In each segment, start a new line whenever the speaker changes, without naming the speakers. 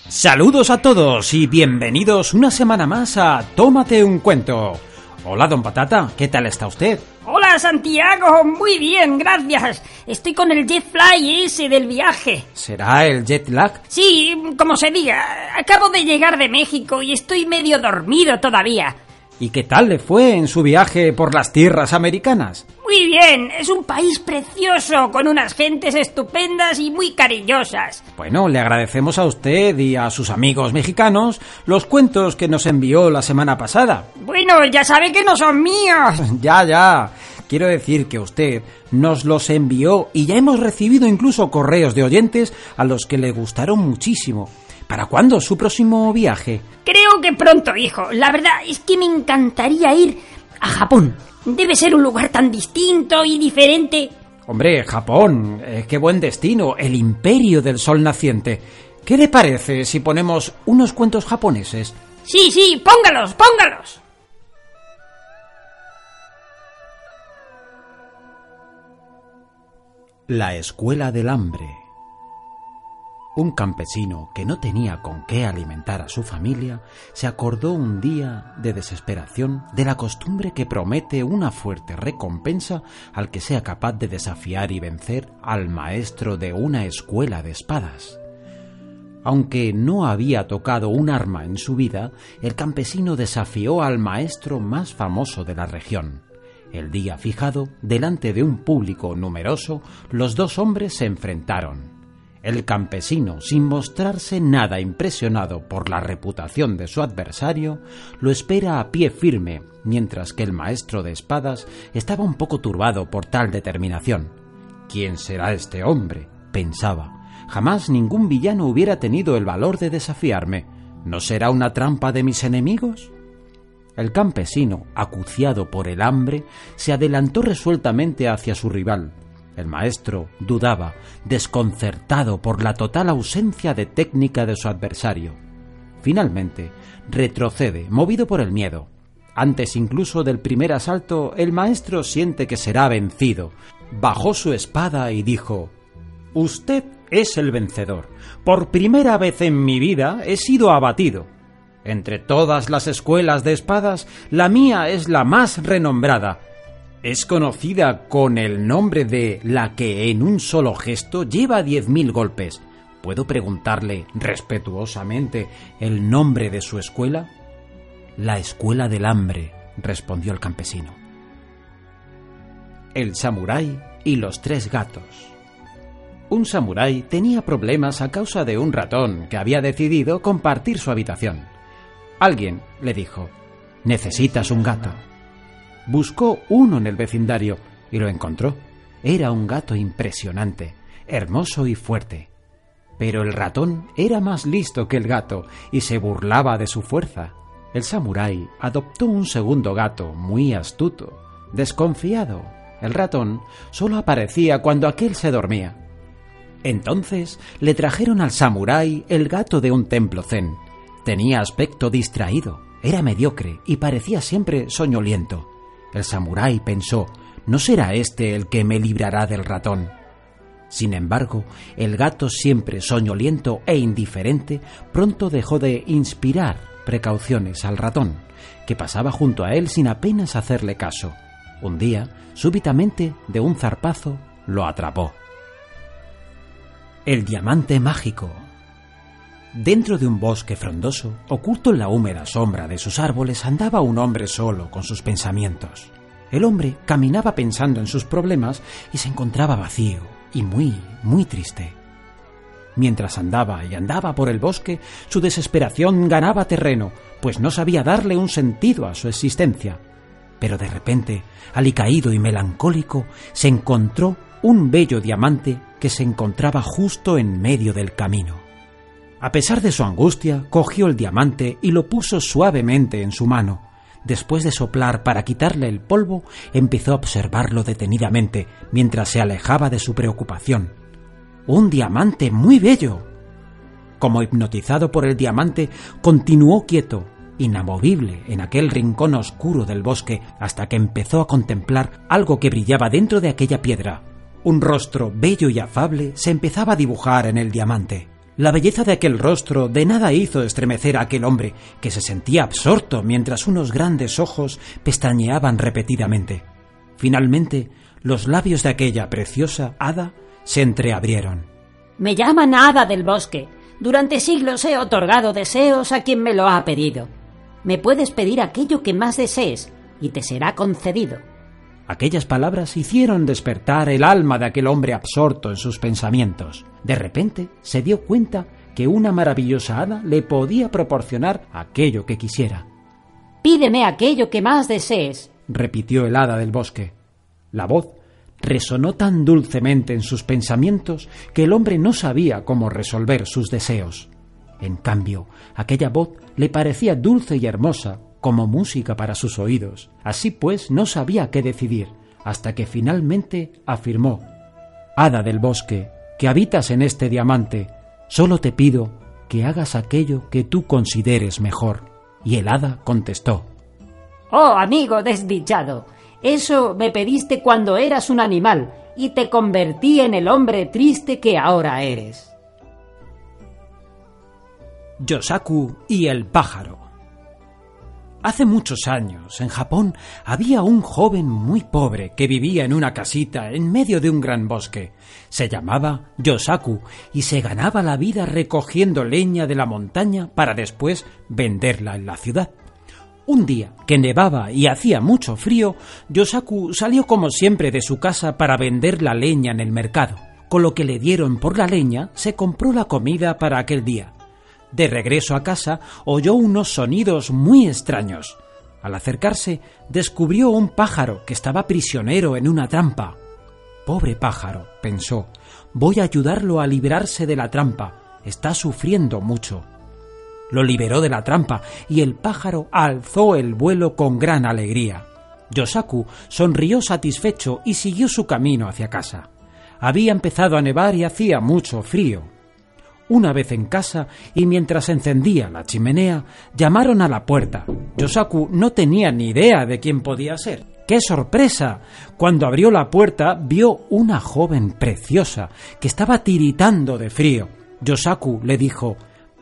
Saludos a todos y bienvenidos una semana más a Tómate un cuento. Hola, don Patata, ¿qué tal está usted?
Hola, Santiago, muy bien, gracias. Estoy con el jet fly ese del viaje.
¿Será el jet lag?
Sí, como se diga. Acabo de llegar de México y estoy medio dormido todavía.
¿Y qué tal le fue en su viaje por las tierras americanas?
Muy bien, es un país precioso, con unas gentes estupendas y muy cariñosas.
Bueno, le agradecemos a usted y a sus amigos mexicanos los cuentos que nos envió la semana pasada.
Bueno, ya sabe que no son míos.
Ya. Quiero decir que usted nos los envió y ya hemos recibido incluso correos de oyentes a los que le gustaron muchísimo. ¿Para cuándo su próximo viaje?
Creo que pronto, hijo. La verdad es que me encantaría ir a Japón. Debe ser un lugar tan distinto y diferente.
Hombre, Japón, qué buen destino, el imperio del sol naciente. ¿Qué le parece si ponemos unos cuentos japoneses?
Sí, póngalos.
La escuela del hambre. Un campesino que no tenía con qué alimentar a su familia se acordó un día de desesperación de la costumbre que promete una fuerte recompensa al que sea capaz de desafiar y vencer al maestro de una escuela de espadas. Aunque no había tocado un arma en su vida, el campesino desafió al maestro más famoso de la región. El día fijado, delante de un público numeroso, los dos hombres se enfrentaron. El campesino, sin mostrarse nada impresionado por la reputación de su adversario, lo espera a pie firme, mientras que el maestro de espadas estaba un poco turbado por tal determinación. ¿Quién será este hombre?, pensaba. Jamás ningún villano hubiera tenido el valor de desafiarme. ¿No será una trampa de mis enemigos? El campesino, acuciado por el hambre, se adelantó resueltamente hacia su rival. El maestro dudaba, desconcertado por la total ausencia de técnica de su adversario. Finalmente, retrocede, movido por el miedo. Antes incluso del primer asalto, el maestro siente que será vencido. Bajó su espada y dijo: «Usted es el vencedor. Por primera vez en mi vida he sido abatido. Entre todas las escuelas de espadas, la mía es la más renombrada. Es conocida con el nombre de la que en un solo gesto lleva 10.000 golpes. ¿Puedo preguntarle respetuosamente el nombre de su escuela?» «La escuela del hambre», respondió el campesino. El samurái y los 3 gatos. Un samurái tenía problemas a causa de un ratón que había decidido compartir su habitación. Alguien le dijo: «¿Necesitas un gato?». Buscó uno en el vecindario y lo encontró. Era un gato impresionante, hermoso y fuerte. Pero el ratón era más listo que el gato y se burlaba de su fuerza. El samurái adoptó un segundo gato muy astuto, desconfiado. El ratón solo aparecía cuando aquél se dormía. Entonces le trajeron al samurái el gato de un templo zen. Tenía aspecto distraído, era mediocre y parecía siempre soñoliento. El samurái pensó: «¿No será este el que me librará del ratón?». Sin embargo, el gato, siempre soñoliento e indiferente, pronto dejó de inspirar precauciones al ratón, que pasaba junto a él sin apenas hacerle caso. Un día, súbitamente, de un zarpazo, lo atrapó. El diamante mágico. Dentro de un bosque frondoso, oculto en la húmeda sombra de sus árboles, andaba un hombre solo con sus pensamientos. El hombre caminaba pensando en sus problemas y se encontraba vacío y muy triste. Mientras andaba por el bosque, su desesperación ganaba terreno, pues no sabía darle un sentido a su existencia. Pero de repente, alicaído y melancólico, se encontró un bello diamante que se encontraba justo en medio del camino. A pesar de su angustia, cogió el diamante y lo puso suavemente en su mano. Después de soplar para quitarle el polvo, empezó a observarlo detenidamente mientras se alejaba de su preocupación. ¡Un diamante muy bello! Como hipnotizado por el diamante, continuó quieto, inamovible en aquel rincón oscuro del bosque, hasta que empezó a contemplar algo que brillaba dentro de aquella piedra. Un rostro bello y afable se empezaba a dibujar en el diamante. La belleza de aquel rostro de nada hizo estremecer a aquel hombre, que se sentía absorto mientras unos grandes ojos pestañeaban repetidamente. Finalmente, los labios de aquella preciosa hada se entreabrieron.
Me llaman Hada del Bosque. Durante siglos he otorgado deseos a quien me lo ha pedido. Me puedes pedir aquello que más desees y te será concedido.
Aquellas palabras hicieron despertar el alma de aquel hombre absorto en sus pensamientos. De repente se dio cuenta que una maravillosa hada le podía proporcionar aquello que quisiera.
Pídeme aquello que más desees,
repitió el hada del bosque. La voz resonó tan dulcemente en sus pensamientos que el hombre no sabía cómo resolver sus deseos. En cambio, aquella voz le parecía dulce y hermosa como música para sus oídos. Así pues, no sabía qué decidir, hasta que finalmente afirmó: Hada del bosque, que habitas en este diamante, solo te pido que hagas aquello que tú consideres mejor. Y el hada contestó:
Oh, amigo desdichado, eso me pediste cuando eras un animal y te convertí en el hombre triste que ahora eres.
Yosaku y el pájaro. Hace muchos años, en Japón, había un joven muy pobre que vivía en una casita en medio de un gran bosque. Se llamaba Yosaku y se ganaba la vida recogiendo leña de la montaña para después venderla en la ciudad. Un día, que nevaba y hacía mucho frío, Yosaku salió como siempre de su casa para vender la leña en el mercado. Con lo que le dieron por la leña, se compró la comida para aquel día. De regreso a casa, oyó unos sonidos muy extraños. Al acercarse, descubrió un pájaro que estaba prisionero en una trampa. Pobre pájaro, pensó, voy a ayudarlo a librarse de la trampa. Está sufriendo mucho. Lo liberó de la trampa y el pájaro alzó el vuelo con gran alegría. Yosaku sonrió satisfecho y siguió su camino hacia casa. Había empezado a nevar y hacía mucho frío. Una vez en casa, y mientras encendía la chimenea, llamaron a la puerta. Yosaku no tenía ni idea de quién podía ser. ¡Qué sorpresa! Cuando abrió la puerta, vio una joven preciosa que estaba tiritando de frío. Yosaku le dijo: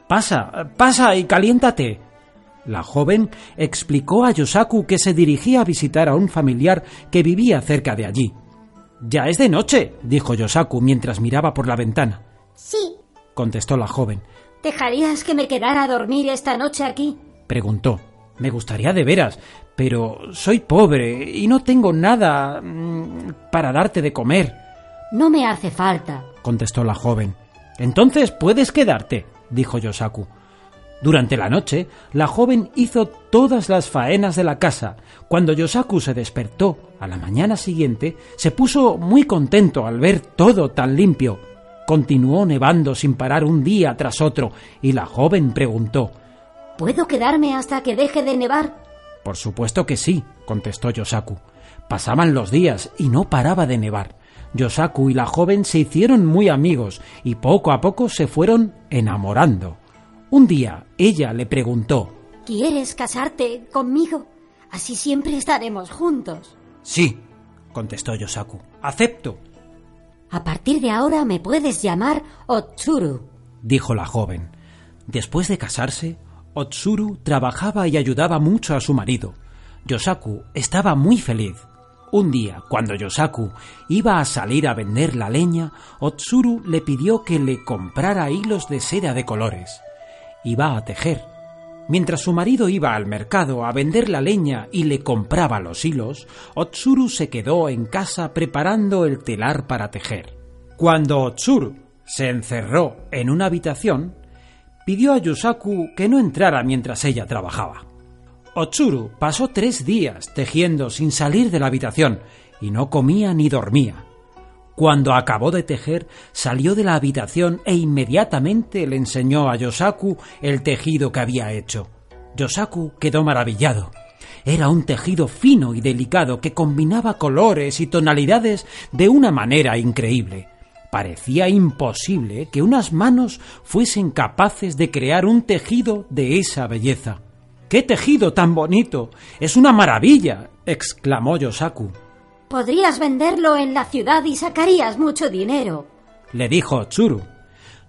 Pasa y caliéntate. La joven explicó a Yosaku que se dirigía a visitar a un familiar que vivía cerca de allí. «Ya es de noche», dijo Yosaku mientras miraba por la ventana.
«Sí»,
contestó la joven.
«¿Dejarías que me quedara a dormir esta noche aquí?»,
preguntó. «Me gustaría de veras, pero soy pobre y no tengo nada para darte de comer».
«No me hace falta»,
contestó la joven. «Entonces puedes quedarte», dijo Yosaku. Durante la noche, la joven hizo todas las faenas de la casa. Cuando Yosaku se despertó a la mañana siguiente, se puso muy contento al ver todo tan limpio. Continuó nevando sin parar un día tras otro, y la joven preguntó:
¿puedo quedarme hasta que deje de nevar?
Por supuesto que sí, contestó Yosaku. Pasaban los días y no paraba de nevar. Yosaku y la joven se hicieron muy amigos y poco a poco se fueron enamorando. Un día ella le preguntó:
¿quieres casarte conmigo? Así siempre estaremos juntos.
Sí, contestó Yosaku. Acepto.
A partir de ahora me puedes llamar Otsuru,
dijo la joven. Después de casarse, Otsuru trabajaba y ayudaba mucho a su marido. Yosaku estaba muy feliz. Un día, cuando Yosaku iba a salir a vender la leña, Otsuru le pidió que le comprara hilos de seda de colores. Iba a tejer. Mientras su marido iba al mercado a vender la leña y le compraba los hilos, Otsuru se quedó en casa preparando el telar para tejer. Cuando Otsuru se encerró en una habitación, pidió a Yosaku que no entrara mientras ella trabajaba. Otsuru pasó 3 días tejiendo sin salir de la habitación y no comía ni dormía. Cuando acabó de tejer, salió de la habitación e inmediatamente le enseñó a Yosaku el tejido que había hecho. Yosaku quedó maravillado. Era un tejido fino y delicado que combinaba colores y tonalidades de una manera increíble. Parecía imposible que unas manos fuesen capaces de crear un tejido de esa belleza. ¡Qué tejido tan bonito! ¡Es una maravilla!, exclamó Yosaku.
Podrías venderlo en la ciudad y sacarías mucho dinero,
le dijo Otsuru.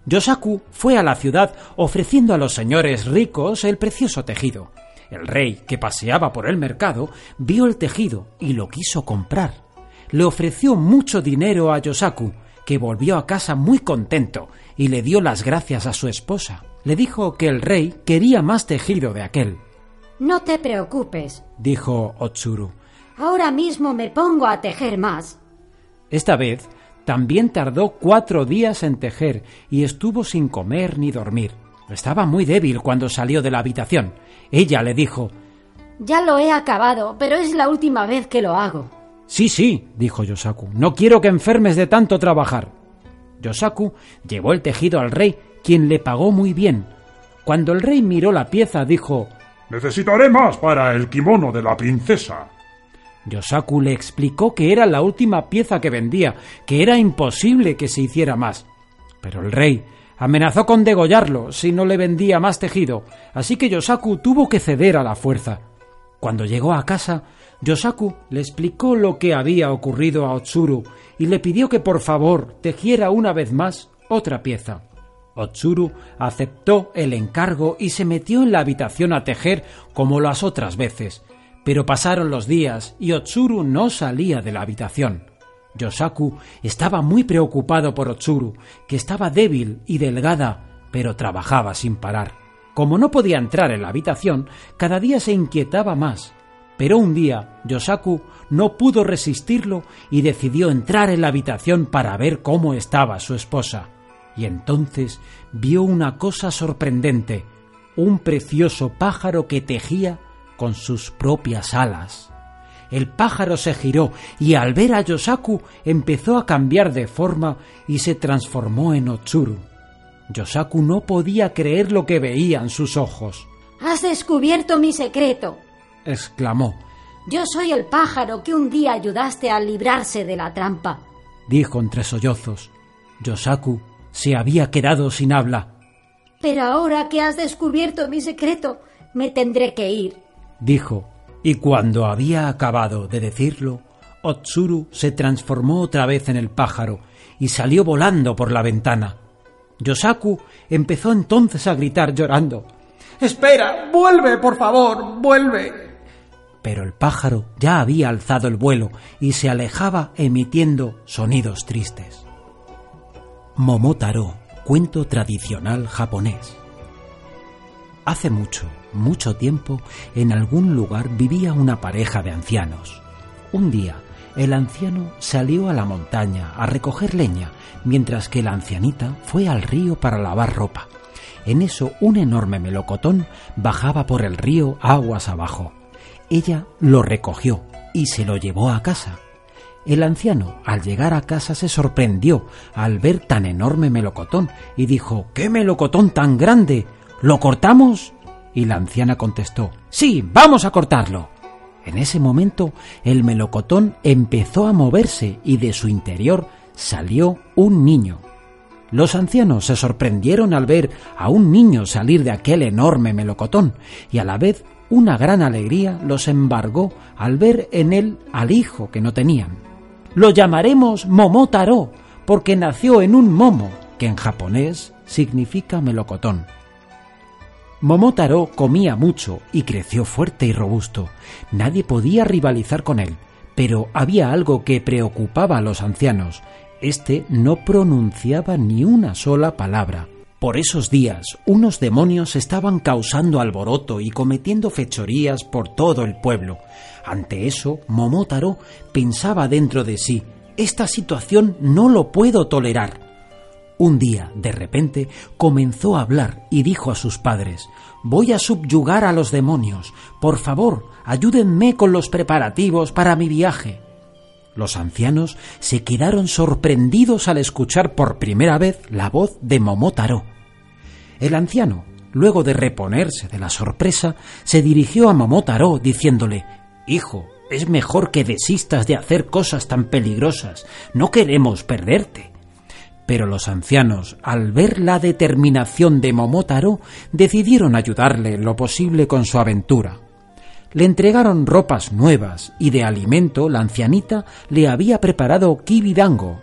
Yosaku fue a la ciudad ofreciendo a los señores ricos el precioso tejido. El rey, que paseaba por el mercado, vio el tejido y lo quiso comprar. Le ofreció mucho dinero a Yosaku, que volvió a casa muy contento y le dio las gracias a su esposa. Le dijo que el rey quería más tejido de aquel.
«No te preocupes»,
dijo Otsuru.
«Ahora mismo me pongo a tejer más».
Esta vez también tardó 4 días en tejer y estuvo sin comer ni dormir. Estaba muy débil cuando salió de la habitación. Ella le dijo:
«Ya lo he acabado, pero es la última vez que lo hago».
Sí, dijo Yosaku, no quiero que enfermes de tanto trabajar. Yosaku llevó el tejido al rey, quien le pagó muy bien. Cuando el rey miró la pieza, dijo:
«Necesitaré más para el kimono de la princesa».
Yosaku le explicó que era la última pieza que vendía, que era imposible que se hiciera más. Pero el rey amenazó con degollarlo si no le vendía más tejido, así que Yosaku tuvo que ceder a la fuerza. Cuando llegó a casa, Yosaku le explicó lo que había ocurrido a Otsuru y le pidió que por favor tejiera una vez más otra pieza. Otsuru aceptó el encargo y se metió en la habitación a tejer como las otras veces. Pero pasaron los días y Otsuru no salía de la habitación. Yosaku estaba muy preocupado por Otsuru, que estaba débil y delgada, pero trabajaba sin parar. Como no podía entrar en la habitación, cada día se inquietaba más. Pero un día Yosaku no pudo resistirlo y decidió entrar en la habitación para ver cómo estaba su esposa. Y entonces vio una cosa sorprendente, un precioso pájaro que tejía con sus propias alas. El pájaro se giró y al ver a Yosaku empezó a cambiar de forma y se transformó en Otsuru. Yosaku no podía creer lo que veían sus ojos.
«Has descubierto mi secreto»,
exclamó.
«Yo soy el pájaro que un día ayudaste a librarse de la trampa»,
dijo entre sollozos. Yosaku se había quedado sin habla.
«Pero ahora que has descubierto mi secreto, me tendré que ir»,
dijo, y cuando había acabado de decirlo, Otsuru se transformó otra vez en el pájaro y salió volando por la ventana. Yosaku empezó entonces a gritar llorando: «¡Espera! ¡Vuelve, por favor! ¡Vuelve!». Pero el pájaro ya había alzado el vuelo y se alejaba emitiendo sonidos tristes. Momotaro, cuento tradicional japonés. Hace mucho tiempo, en algún lugar vivía una pareja de ancianos. Un día, el anciano salió a la montaña a recoger leña, mientras que la ancianita fue al río para lavar ropa. En eso, un enorme melocotón bajaba por el río aguas abajo. Ella lo recogió y se lo llevó a casa. El anciano, al llegar a casa, se sorprendió al ver tan enorme melocotón y dijo: «¡Qué melocotón tan grande! ¿Lo cortamos?». Y la anciana contestó: «Sí, vamos a cortarlo». En ese momento, el melocotón empezó a moverse y de su interior salió un niño. Los ancianos se sorprendieron al ver a un niño salir de aquel enorme melocotón y a la vez una gran alegría los embargó al ver en él al hijo que no tenían. «Lo llamaremos Momotaro, porque nació en un momo», que en japonés significa melocotón. Momotaro comía mucho y creció fuerte y robusto. Nadie podía rivalizar con él, pero había algo que preocupaba a los ancianos. Este no pronunciaba ni una sola palabra. Por esos días, unos demonios estaban causando alboroto y cometiendo fechorías por todo el pueblo. Ante eso, Momotaro pensaba dentro de sí: «Esta situación no lo puedo tolerar». Un día, de repente, comenzó a hablar y dijo a sus padres: «Voy a subyugar a los demonios. Por favor, ayúdenme con los preparativos para mi viaje». Los ancianos se quedaron sorprendidos al escuchar por primera vez la voz de Momotaro. El anciano, luego de reponerse de la sorpresa, se dirigió a Momotaro diciéndole: «Hijo, es mejor que desistas de hacer cosas tan peligrosas. No queremos perderte». Pero los ancianos, al ver la determinación de Momotaro, decidieron ayudarle en lo posible con su aventura. Le entregaron ropas nuevas y de alimento la ancianita le había preparado kibidango.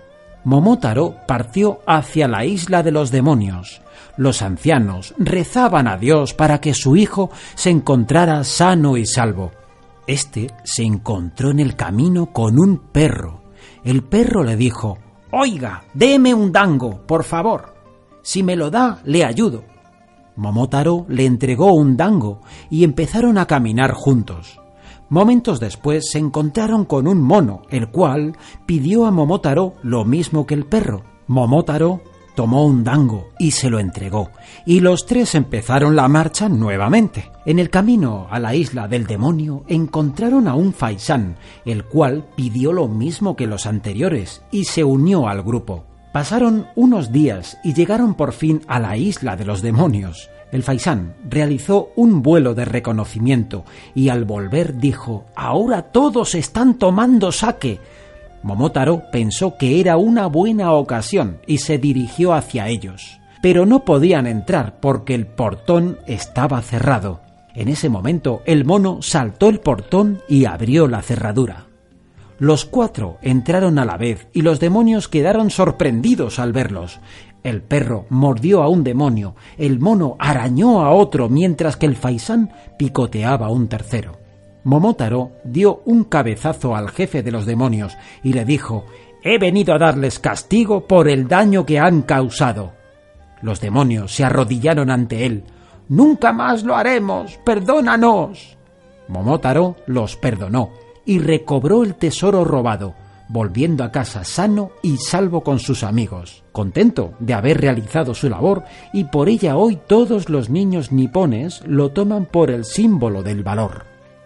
Momotaro partió hacia la isla de los demonios. Los ancianos rezaban a Dios para que su hijo se encontrara sano y salvo. Este se encontró en el camino con un perro. El perro le dijo: «Oiga, déme un dango, por favor. Si me lo da, le ayudo». Momotaro le entregó un dango y empezaron a caminar juntos. Momentos después se encontraron con un mono, el cual pidió a Momotaro lo mismo que el perro. Momotaro tomó un dango y se lo entregó, y los tres empezaron la marcha nuevamente. En el camino a la isla del demonio encontraron a un faisán, el cual pidió lo mismo que los anteriores y se unió al grupo. Pasaron unos días y llegaron por fin a la isla de los demonios. El faisán realizó un vuelo de reconocimiento y al volver dijo: «Ahora todos están tomando sake». Momotaro pensó que era una buena ocasión y se dirigió hacia ellos. Pero no podían entrar porque el portón estaba cerrado. En ese momento el mono saltó el portón y abrió la cerradura. Los cuatro entraron a la vez y los demonios quedaron sorprendidos al verlos. El perro mordió a un demonio, el mono arañó a otro, mientras que el faisán picoteaba a un tercero. Momotaro dio un cabezazo al jefe de los demonios y le dijo: «He venido a darles castigo por el daño que han causado». Los demonios se arrodillaron ante él. «¡Nunca más lo haremos! ¡Perdónanos!». Momotaro los perdonó y recobró el tesoro robado, volviendo a casa sano y salvo con sus amigos, contento de haber realizado su labor, y por ella hoy todos los niños nipones lo toman por el símbolo del valor.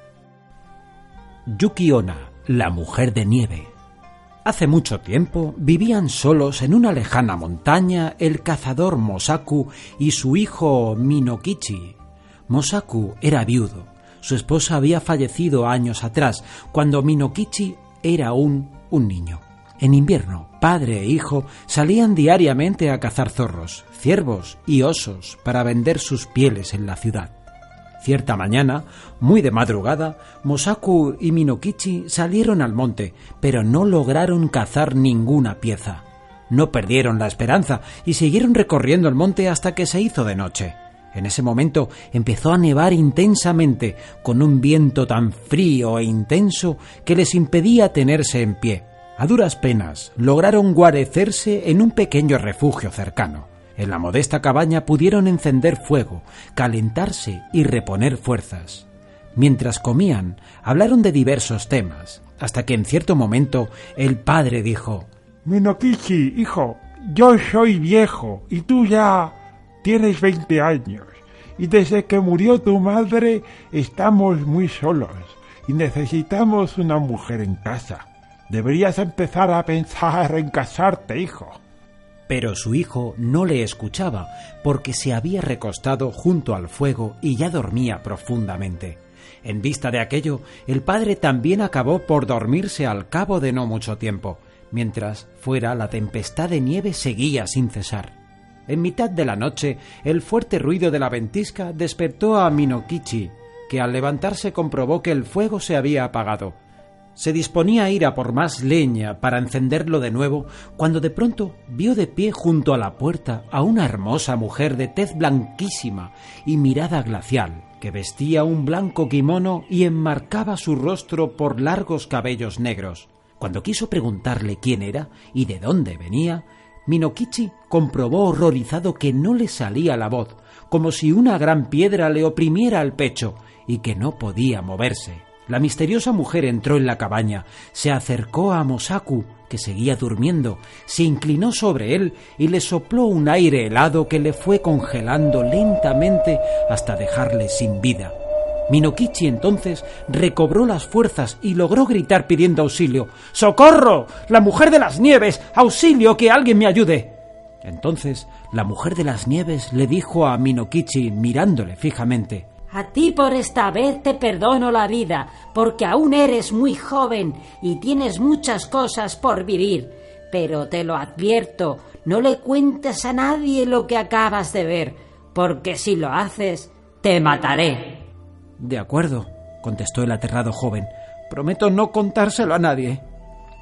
Yuki Onna, la mujer de nieve. Hace mucho tiempo vivían solos en una lejana montaña el cazador Mosaku y su hijo Minokichi. Mosaku era viudo. Su esposa había fallecido años atrás, cuando Minokichi era un niño. En invierno, padre e hijo salían diariamente a cazar zorros, ciervos y osos para vender sus pieles en la ciudad. Cierta mañana, muy de madrugada, Mosaku y Minokichi salieron al monte, pero no lograron cazar ninguna pieza. No perdieron la esperanza y siguieron recorriendo el monte hasta que se hizo de noche. En ese momento empezó a nevar intensamente, con un viento tan frío e intenso que les impedía tenerse en pie. A duras penas lograron guarecerse en un pequeño refugio cercano. En la modesta cabaña pudieron encender fuego, calentarse y reponer fuerzas. Mientras comían, hablaron de diversos temas, hasta que en cierto momento el padre dijo:
Minokichi, hijo, yo soy viejo y tú ya tienes 20 años. Y desde que murió tu madre estamos muy solos y necesitamos una mujer en casa. Deberías empezar a pensar en casarte, hijo.
Pero su hijo no le escuchaba porque se había recostado junto al fuego y ya dormía profundamente. En vista de aquello, el padre también acabó por dormirse al cabo de no mucho tiempo, mientras fuera la tempestad de nieve seguía sin cesar. En mitad de la noche, el fuerte ruido de la ventisca despertó a Minokichi, que al levantarse comprobó que el fuego se había apagado. Se disponía a ir a por más leña para encenderlo de nuevo, cuando de pronto vio de pie junto a la puerta a una hermosa mujer de tez blanquísima y mirada glacial, que vestía un blanco kimono y enmarcaba su rostro por largos cabellos negros. Cuando quiso preguntarle quién era y de dónde venía, Minokichi comprobó horrorizado que no le salía la voz, como si una gran piedra le oprimiera el pecho, y que no podía moverse. La misteriosa mujer entró en la cabaña, se acercó a Mosaku, que seguía durmiendo, se inclinó sobre él y le sopló un aire helado que le fue congelando lentamente hasta dejarle sin vida. Minokichi entonces recobró las fuerzas y logró gritar pidiendo auxilio: «¡Socorro! ¡La mujer de las nieves! ¡Auxilio! ¡Que alguien me ayude!». Entonces la mujer de las nieves le dijo a Minokichi mirándole fijamente:
«A ti por esta vez te perdono la vida, porque aún eres muy joven y tienes muchas cosas por vivir. Pero te lo advierto, no le cuentes a nadie lo que acabas de ver, porque si lo haces, te mataré».
«De acuerdo», contestó el aterrado joven. «Prometo no contárselo a nadie».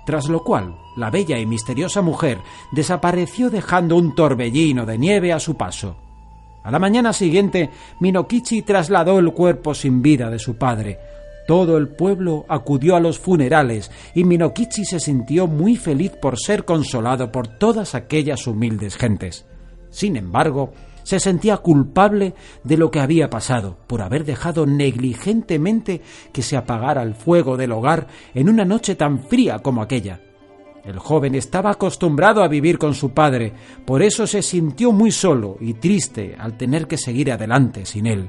tras lo cual la bella y misteriosa mujer desapareció dejando un torbellino de nieve a su paso. A la mañana siguiente, Minokichi trasladó el cuerpo sin vida de su padre. Todo el pueblo acudió a los funerales y Minokichi se sintió muy feliz por ser consolado por todas aquellas humildes gentes. Sin embargo, se sentía culpable de lo que había pasado, por haber dejado negligentemente que se apagara el fuego del hogar en una noche tan fría como aquella. El joven estaba acostumbrado a vivir con su padre, por eso se sintió muy solo y triste al tener que seguir adelante sin él.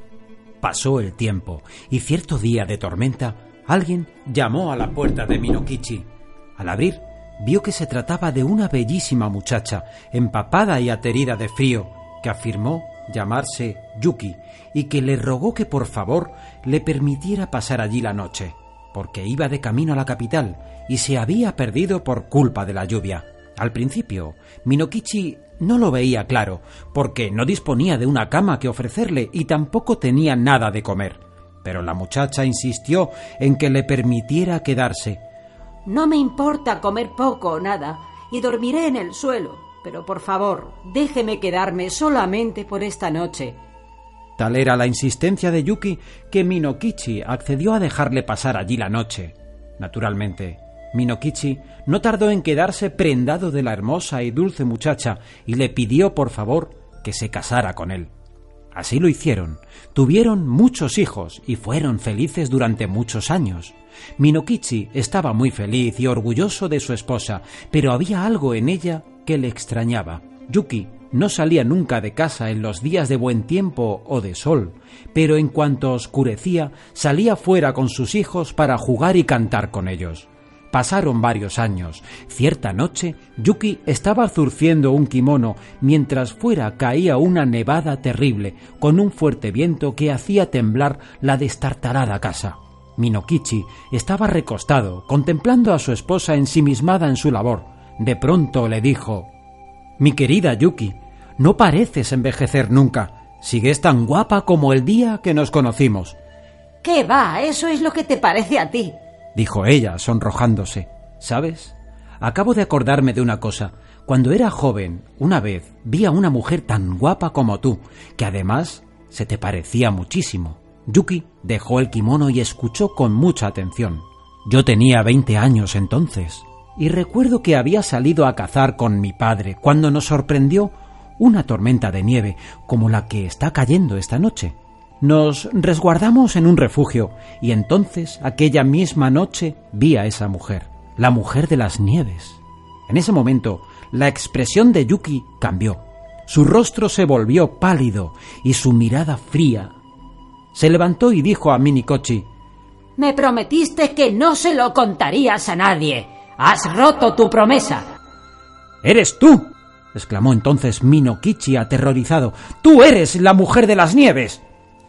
Pasó el tiempo y cierto día de tormenta, alguien llamó a la puerta de Minokichi. Al abrir, vio que se trataba de una bellísima muchacha, empapada y aterida de frío, que afirmó llamarse Yuki y que le rogó que por favor le permitiera pasar allí la noche, porque iba de camino a la capital y se había perdido por culpa de la lluvia. Al principio, Minokichi no lo veía claro, porque no disponía de una cama que ofrecerle y tampoco tenía nada de comer. Pero la muchacha insistió en que le permitiera quedarse.
No me importa comer poco o nada, y dormiré en el suelo, pero por favor, déjeme quedarme solamente por esta noche.
Tal era la insistencia de Yuki que Minokichi accedió a dejarle pasar allí la noche. Naturalmente, Minokichi no tardó en quedarse prendado de la hermosa y dulce muchacha y le pidió por favor que se casara con él. Así lo hicieron, tuvieron muchos hijos y fueron felices durante muchos años. Minokichi estaba muy feliz y orgulloso de su esposa, pero había algo en ella que le extrañaba. Yuki no salía nunca de casa en los días de buen tiempo o de sol, pero en cuanto oscurecía salía fuera con sus hijos para jugar y cantar con ellos. Pasaron varios años. Cierta noche, Yuki estaba zurciendo un kimono mientras fuera caía una nevada terrible, con un fuerte viento que hacía temblar la destartalada casa. Minokichi estaba recostado, contemplando a su esposa ensimismada en su labor. De pronto le dijo: «Mi querida Yuki, no pareces envejecer nunca. Sigues tan guapa como el día que nos conocimos».
«¿Qué va? Eso es lo que te parece a ti»,
dijo ella, sonrojándose. «¿Sabes? Acabo de acordarme de una cosa. Cuando era joven, una vez vi a una mujer tan guapa como tú, que además se te parecía muchísimo». Yuki dejó el kimono y escuchó con mucha atención. «Yo tenía 20 años entonces, y recuerdo que había salido a cazar con mi padre cuando nos sorprendió una tormenta de nieve como la que está cayendo esta noche. Nos resguardamos en un refugio y entonces, aquella misma noche, vi a esa mujer, la mujer de las nieves». En ese momento, la expresión de Yuki cambió. Su rostro se volvió pálido y su mirada fría. Se levantó y dijo a Minokichi:
«Me prometiste que no se lo contarías a nadie. Has roto tu promesa».
«¿Eres tú?», exclamó entonces Minokichi aterrorizado. «¡Tú eres la mujer de las nieves!».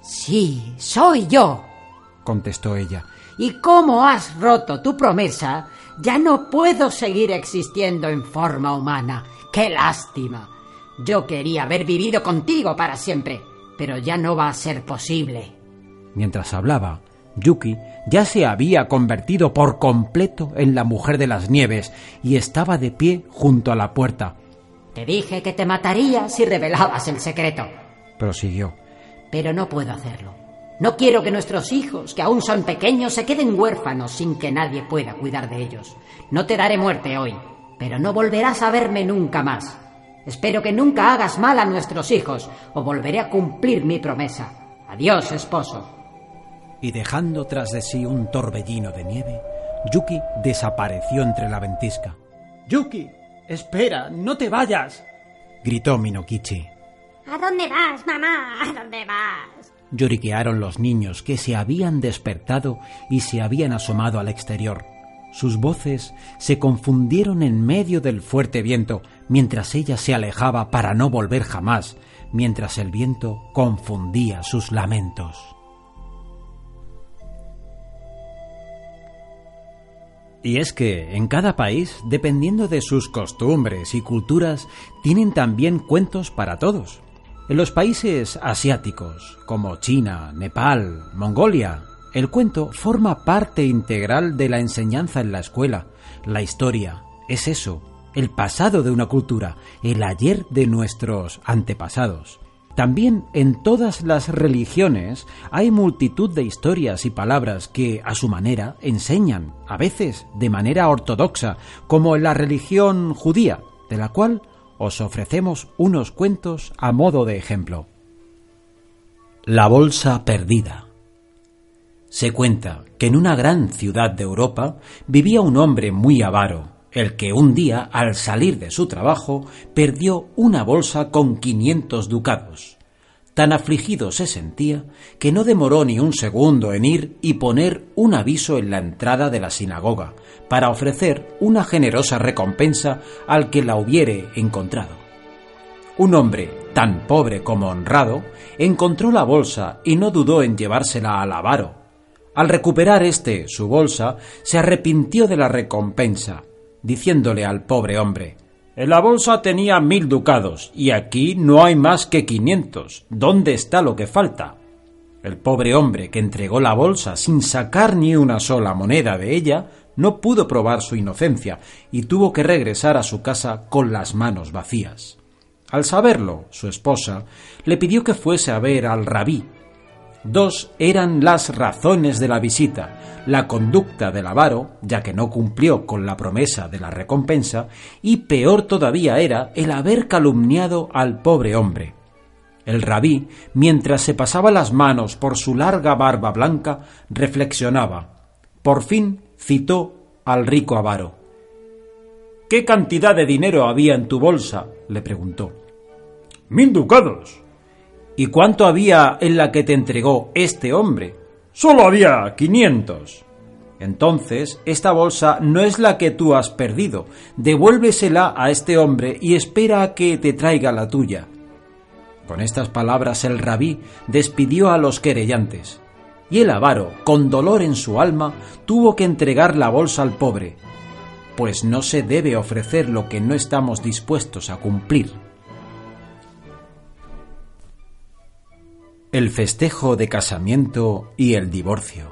«Sí, soy yo»,
contestó ella.
«Y como has roto tu promesa, ya no puedo seguir existiendo en forma humana. ¡Qué lástima! Yo quería haber vivido contigo para siempre, pero ya no va a ser posible».
Mientras hablaba, Yuki ya se había convertido por completo en la mujer de las nieves y estaba de pie junto a la puerta.
«Te dije que te mataría si revelabas el secreto»,
prosiguió.
«pero no puedo hacerlo. No quiero que nuestros hijos, que aún son pequeños, se queden huérfanos sin que nadie pueda cuidar de ellos. No te daré muerte hoy, pero no volverás a verme nunca más. Espero que nunca hagas mal a nuestros hijos, o volveré a cumplir mi promesa. Adiós, esposo».
Y dejando tras de sí un torbellino de nieve, Yuki desapareció entre la ventisca. «¡Yuki! ¡Espera! ¡No te vayas!», gritó Minokichi.
¿A dónde vas, mamá? ¿A dónde vas?
Lloriquearon los niños que se habían despertado y se habían asomado al exterior. Sus voces se confundieron en medio del fuerte viento, mientras ella se alejaba para no volver jamás, mientras el viento confundía sus lamentos. Y es que en cada país, dependiendo de sus costumbres y culturas, tienen también cuentos para todos. En los países asiáticos, como China, Nepal, Mongolia, el cuento forma parte integral de la enseñanza en la escuela, La historia es eso, el pasado de una cultura, el ayer de nuestros antepasados. También en todas las religiones hay multitud de historias y palabras que, a su manera, enseñan, a veces de manera ortodoxa, como en la religión judía, de la cual os ofrecemos unos cuentos a modo de ejemplo. La bolsa perdida. Se cuenta que en una gran ciudad de Europa vivía un hombre muy avaro, el que un día, al salir de su trabajo, perdió una bolsa con 500 ducados. Tan afligido se sentía que no demoró ni un segundo en ir y poner un aviso en la entrada de la sinagoga para ofrecer una generosa recompensa al que la hubiere encontrado. Un hombre tan pobre como honrado encontró la bolsa y no dudó en llevársela al avaro. Al recuperar su bolsa, se arrepintió de la recompensa, diciéndole al pobre hombre: «En la bolsa tenía 1000 ducados y aquí no hay más que 500. ¿Dónde está lo que falta?». El pobre hombre, que entregó la bolsa sin sacar ni una sola moneda de ella, no pudo probar su inocencia y tuvo que regresar a su casa con las manos vacías. Al saberlo, su esposa le pidió que fuese a ver al rabí. 2 eran las razones de la visita: la conducta del avaro, ya que no cumplió con la promesa de la recompensa, y peor todavía era el haber calumniado al pobre hombre. El rabí, mientras se pasaba las manos por su larga barba blanca, reflexionaba. Por fin citó al rico avaro. «¿Qué cantidad de dinero había en tu bolsa?», le preguntó. «1000 ducados». «¿Y cuánto había en la que te entregó este hombre?». «Solo había 500». «Entonces, esta bolsa no es la que tú has perdido. Devuélvesela a este hombre y espera a que te traiga la tuya». Con estas palabras el rabí despidió a los querellantes, y el avaro, con dolor en su alma, tuvo que entregar la bolsa al pobre, pues no se debe ofrecer lo que no estamos dispuestos a cumplir. El festejo de casamiento y el divorcio.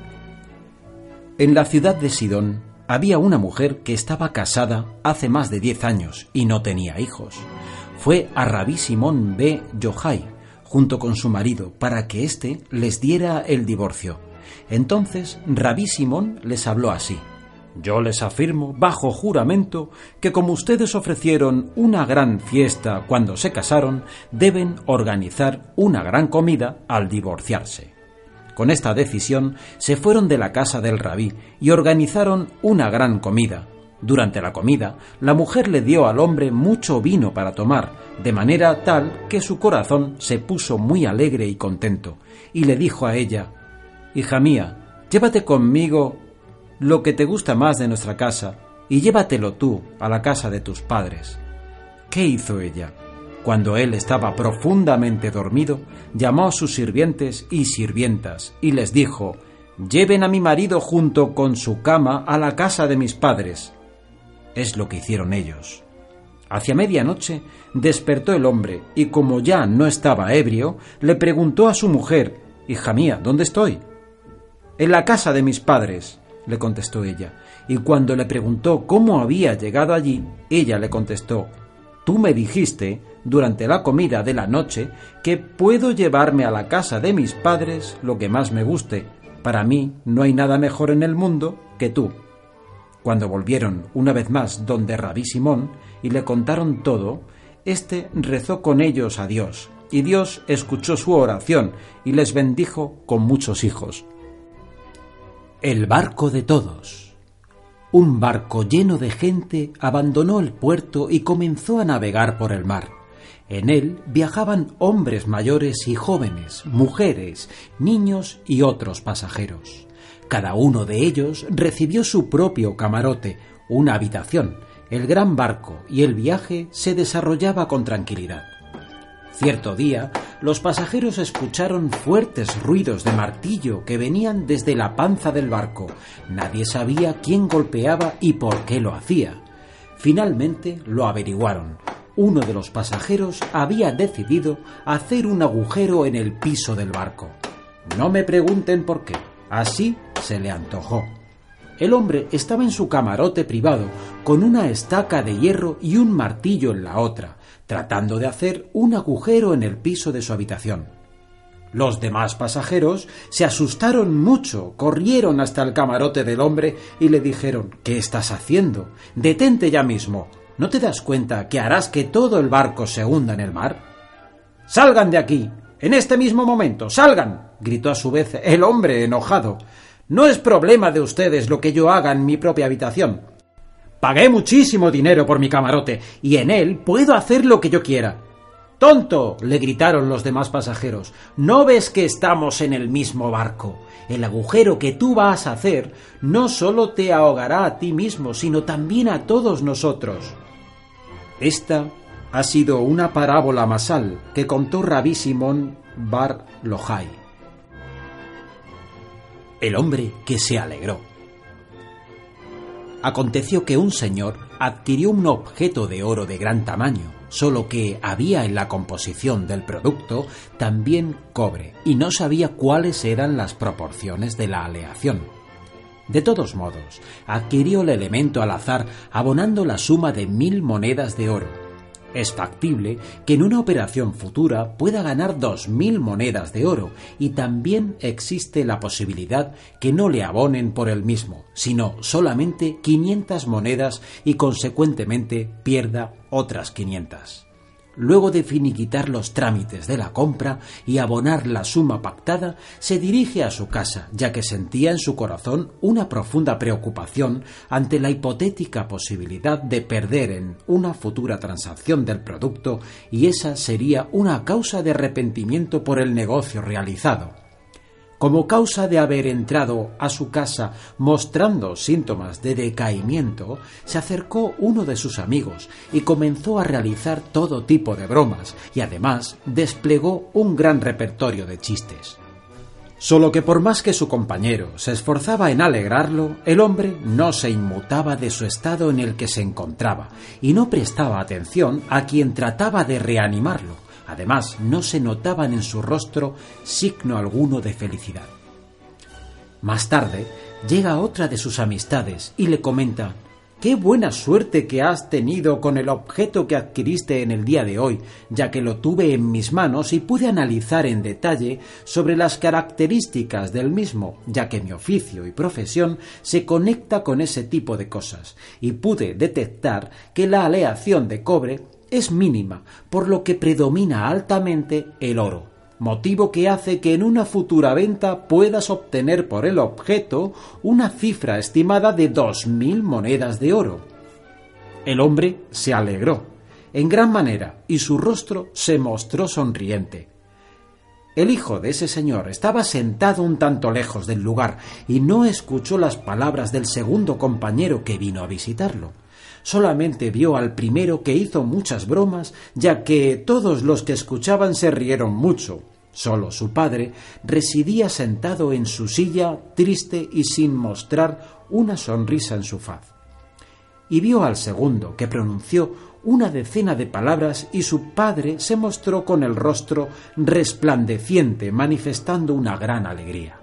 En la ciudad de Sidón había una mujer que estaba casada hace más de 10 años y no tenía hijos. Fue a Rabí Simón B. Yochai, junto con su marido, para que éste les diera el divorcio. Entonces Rabí Simón les habló así: «Yo les afirmo, bajo juramento, que como ustedes ofrecieron una gran fiesta cuando se casaron, deben organizar una gran comida al divorciarse». Con esta decisión se fueron de la casa del rabí y organizaron una gran comida. Durante la comida, la mujer le dio al hombre mucho vino para tomar, de manera tal que su corazón se puso muy alegre y contento, y le dijo a ella: «Hija mía, llévate conmigo lo que te gusta más de nuestra casa y llévatelo tú a la casa de tus padres». ¿Qué hizo ella? Cuando él estaba profundamente dormido, llamó a sus sirvientes y sirvientas y les dijo: «Lleven a mi marido junto con su cama a la casa de mis padres». Es lo que hicieron ellos. Hacia medianoche despertó el hombre y, como ya no estaba ebrio, le preguntó a su mujer: «Hija mía, ¿dónde estoy?». «En la casa de mis padres», le contestó ella, y cuando le preguntó cómo había llegado allí, ella le contestó: «Tú me dijiste durante la comida de la noche que puedo llevarme a la casa de mis padres lo que más me guste. Para mí no hay nada mejor en el mundo que tú». Cuando volvieron una vez más donde Rabí Simón y le contaron todo, éste rezó con ellos a Dios, y Dios escuchó su oración y les bendijo con muchos hijos. El barco de todos. Un barco lleno de gente abandonó el puerto y comenzó a navegar por el mar. En él viajaban hombres mayores y jóvenes, mujeres, niños y otros pasajeros. Cada uno de ellos recibió su propio camarote, una habitación, el gran barco, y el viaje se desarrollaba con tranquilidad. Cierto día, los pasajeros escucharon fuertes ruidos de martillo que venían desde la panza del barco. Nadie sabía quién golpeaba y por qué lo hacía. Finalmente lo averiguaron. Uno de los pasajeros había decidido hacer un agujero en el piso del barco. No me pregunten por qué. Así se le antojó. El hombre estaba en su camarote privado, con una estaca de hierro y un martillo en la otra, tratando de hacer un agujero en el piso de su habitación. Los demás pasajeros se asustaron mucho, corrieron hasta el camarote del hombre y le dijeron: «¿Qué estás haciendo? Detente ya mismo. ¿No te das cuenta que harás que todo el barco se hunda en el mar?» «¡Salgan de aquí! ¡En este mismo momento! ¡Salgan!», gritó a su vez el hombre enojado. «No es problema de ustedes lo que yo haga en mi propia habitación. Pagué muchísimo dinero por mi camarote y en él puedo hacer lo que yo quiera». «¡Tonto!», le gritaron los demás pasajeros. «¿No ves que estamos en el mismo barco? El agujero que tú vas a hacer no solo te ahogará a ti mismo, sino también a todos nosotros». Esta ha sido una parábola masal que contó Rabí Simón bar Yochai. El hombre que se alegró. Aconteció que un señor adquirió un objeto de oro de gran tamaño, solo que había en la composición del producto también cobre, y no sabía cuáles eran las proporciones de la aleación. De todos modos, adquirió el elemento al azar, abonando la suma de 1000 monedas de oro. Es factible que en una operación futura pueda ganar 2000 monedas de oro, y también existe la posibilidad que no le abonen por el mismo, sino solamente 500 monedas y consecuentemente pierda otras 500. Luego de finiquitar los trámites de la compra y abonar la suma pactada, se dirige a su casa, ya que sentía en su corazón una profunda preocupación ante la hipotética posibilidad de perder en una futura transacción del producto, y esa sería una causa de arrepentimiento por el negocio realizado. Como causa de haber entrado a su casa mostrando síntomas de decaimiento, se acercó uno de sus amigos y comenzó a realizar todo tipo de bromas, y además desplegó un gran repertorio de chistes. Solo que por más que su compañero se esforzaba en alegrarlo, el hombre no se inmutaba de su estado en el que se encontraba y no prestaba atención a quien trataba de reanimarlo. Además, no se notaban en su rostro signo alguno de felicidad. Más tarde, llega otra de sus amistades y le comenta: «¡Qué buena suerte que has tenido con el objeto que adquiriste en el día de hoy, ya que lo tuve en mis manos y pude analizar en detalle sobre las características del mismo, ya que mi oficio y profesión se conecta con ese tipo de cosas, y pude detectar que la aleación de cobre es mínima, por lo que predomina altamente el oro, motivo que hace que en una futura venta puedas obtener por el objeto una cifra estimada de 2000 monedas de oro». El hombre se alegró en gran manera y su rostro se mostró sonriente. El hijo de ese señor estaba sentado un tanto lejos del lugar y no escuchó las palabras del segundo compañero que vino a visitarlo. Solamente vio al primero, que hizo muchas bromas, ya que todos los que escuchaban se rieron mucho. Solo su padre residía sentado en su silla, triste y sin mostrar una sonrisa en su faz. Y vio al segundo, que pronunció una decena de palabras, y su padre se mostró con el rostro resplandeciente, manifestando una gran alegría.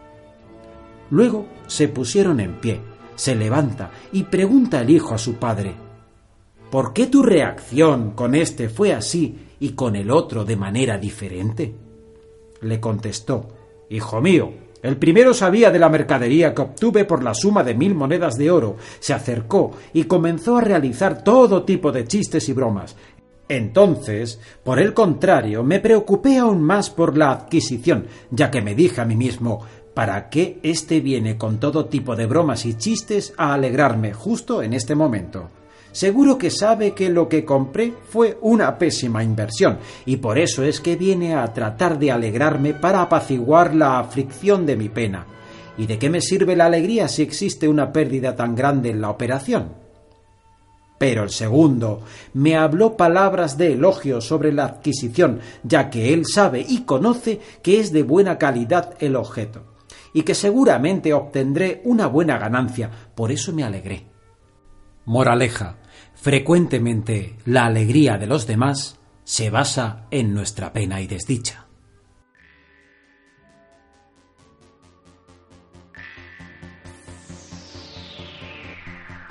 Luego se pusieron en pie. Se levanta y pregunta el hijo a su padre: «¿Por qué tu reacción con este fue así y con el otro de manera diferente?». Le contestó: «Hijo mío, el primero sabía de la mercadería que obtuve por la suma de 1000 monedas de oro, se acercó y comenzó a realizar todo tipo de chistes y bromas. Entonces, por el contrario, me preocupé aún más por la adquisición, ya que me dije a mí mismo: ¿para qué éste viene con todo tipo de bromas y chistes a alegrarme justo en este momento? Seguro que sabe que lo que compré fue una pésima inversión, y por eso es que viene a tratar de alegrarme para apaciguar la aflicción de mi pena. ¿Y de qué me sirve la alegría si existe una pérdida tan grande en la operación?». Pero el segundo me habló palabras de elogio sobre la adquisición, ya que él sabe y conoce que es de buena calidad el objeto, y que seguramente obtendré una buena ganancia, por eso me alegré. Moraleja: frecuentemente la alegría de los demás se basa en nuestra pena y desdicha.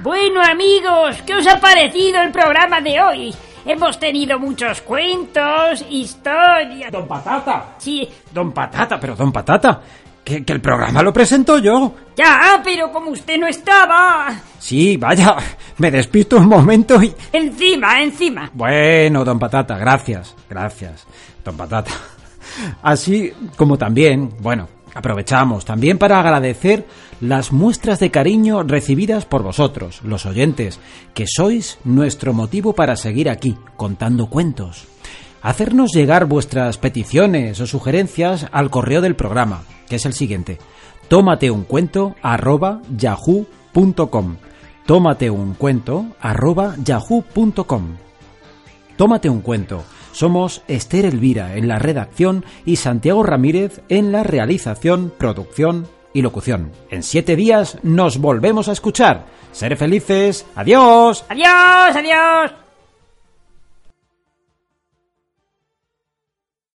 Bueno, amigos, ¿qué os ha parecido el programa de hoy? Hemos tenido muchos cuentos, historias...
¡Don Patata!
Sí,
Don Patata, pero Don Patata, que el programa lo presento yo.
ya, pero como usted no estaba...
Sí, vaya, me despisto un momento y...
Encima.
Bueno, Don Patata, gracias, Don Patata. Así como también, bueno, aprovechamos también para agradecer las muestras de cariño recibidas por vosotros, los oyentes, que sois nuestro motivo para seguir aquí, contando cuentos. Hacernos llegar vuestras peticiones o sugerencias al correo del programa, que es el siguiente: tomateuncuento@yahoo.com. tomateuncuento@yahoo.com. Tómate un cuento. Somos Esther Elvira en la redacción y Santiago Ramírez en la realización, producción y locución. En 7 días nos volvemos a escuchar. Seré felices. ¡Adiós!
Adiós.